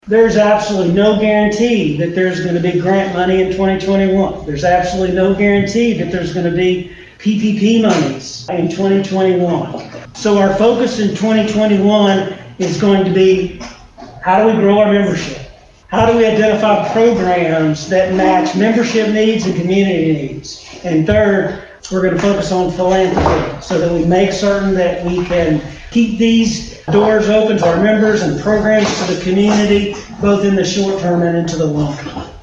There's absolutely no guarantee that there's going to be grant money in 2021. There's absolutely no guarantee that there's going to be PPP monies in 2021. So our focus in 2021 is going to be, how do we grow our membership? How do we identify programs that match membership needs and community needs? And third, we're going to focus on philanthropy so that we make certain that we can keep these doors open to our members and programs to the community, both in the short term and into the long term.